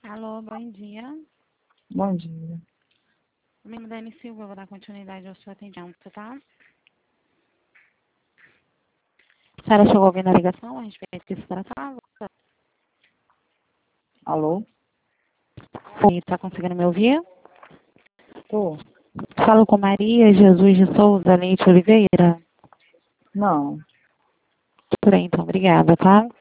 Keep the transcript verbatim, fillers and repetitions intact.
Alô, bom dia. Bom dia. Meu nome é Dani Silva, vou dar continuidade ao seu atendimento, tá? A senhora chegou a ouvir na ligação a respeito do que se tratava? Alô? Está conseguindo me ouvir? Tô. Falo com Maria Jesus de Souza Leite Oliveira. Não. Tudo bem, então, obrigada, tá?